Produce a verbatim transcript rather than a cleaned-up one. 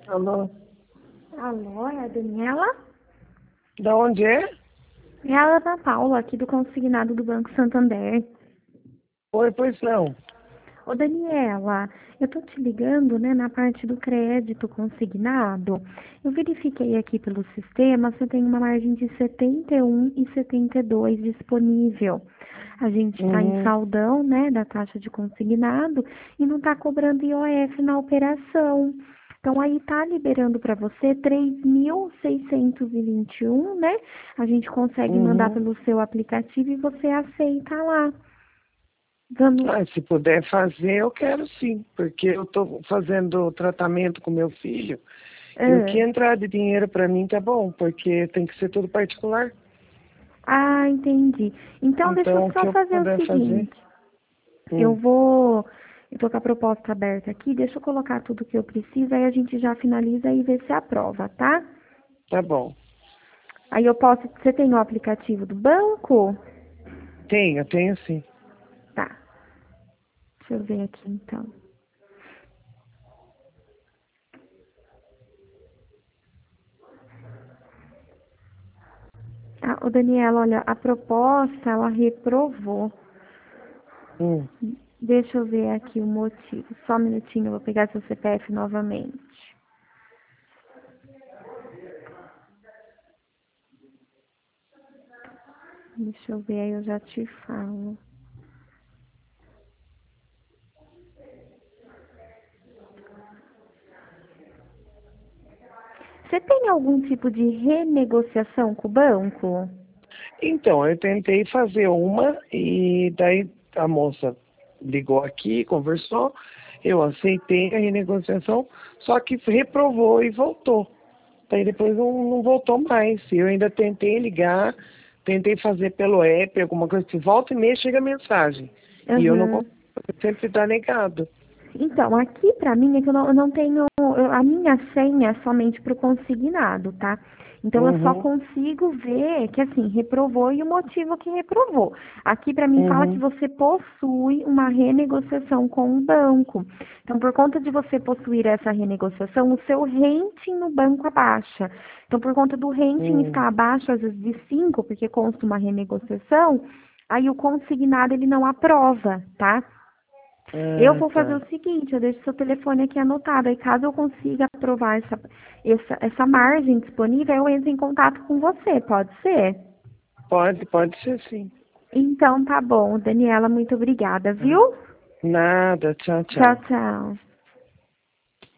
Alô? Alô, é a Daniela? Da onde é? É a Ana Paula, aqui do Consignado do Banco Santander. Oi, pois não. Ô, Daniela, eu tô te ligando, né, na parte do crédito consignado. Eu verifiquei aqui pelo sistema, você tem uma margem de setenta e um e setenta e dois disponível. A gente está em Uhum. saldão, né, da taxa de consignado e não está cobrando I O F na operação. Então aí tá liberando para você três mil seiscentos e vinte e um, né? A gente consegue mandar Uhum. pelo seu aplicativo e você aceita lá. Vamos. Ah, se puder fazer, eu quero sim, porque eu estou fazendo tratamento com meu filho e o que Ah, entrar de dinheiro para mim tá bom, porque tem que ser tudo particular. ah, entendi. Então deixa eu Então, o só que eu fazer o puder fazer. seguinte. Eu Hum, vou. Eu tô com a proposta aberta aqui, deixa eu colocar tudo que eu preciso, aí a gente já finaliza e vê se aprova, tá? tá bom. Aí eu posso. Você tem o aplicativo do banco? Tenho, tenho sim. Tá. Deixa eu ver aqui então. Ah, o Daniela, olha, a proposta ela reprovou. Hum, Deixa eu ver aqui o motivo. Só um minutinho, eu vou pegar seu C P F novamente. Deixa eu ver aí, eu já te falo. Você tem algum tipo de renegociação com o banco? Então, eu tentei fazer uma e daí a moça ligou aqui, conversou, eu aceitei a renegociação, só que reprovou e voltou. Daí depois não, não voltou mais. Eu ainda tentei ligar, tentei fazer pelo app, alguma coisa assim, volta e meia chega a mensagem. E eu não Aham. consigo, sempre dá negado. Então, aqui pra mim é que eu não, eu não tenho. eu- a minha senha é somente pro consignado, tá? Então eu só Uhum, consigo ver que assim, reprovou e o motivo que reprovou. Aqui pra mim fala que uhum, você possui uma renegociação com o banco. Então, por conta de você possuir essa renegociação, o seu rating no banco abaixa. Então, por conta do rating uhum. estar abaixo, às vezes de cinco, porque consta uma renegociação, aí o consignado ele não aprova, tá? Eu Ah, vou fazer tá. o seguinte, eu deixo seu telefone aqui anotado. Aí caso eu consiga aprovar essa, essa, essa margem disponível, eu entro em contato com você, pode ser? Pode, pode ser sim. Então tá bom, Daniela, muito obrigada, Tá. viu? Nada, tchau, Tchau, tchau. tchau.